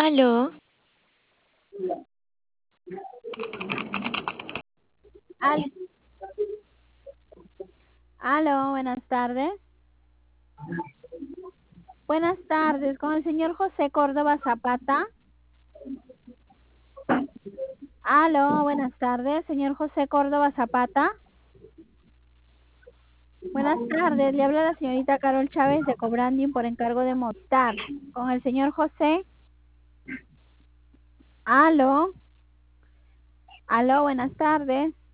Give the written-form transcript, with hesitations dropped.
Aló, Al- Aló, buenas tardes. Buenas tardes, con el señor José Córdoba Zapata. Aló, buenas tardes, señor José Córdoba Zapata. Buenas tardes, le habla la señorita Carol Chávez de Cobranding por encargo de Movistar. Con el señor José. Aló, aló, buenas tardes.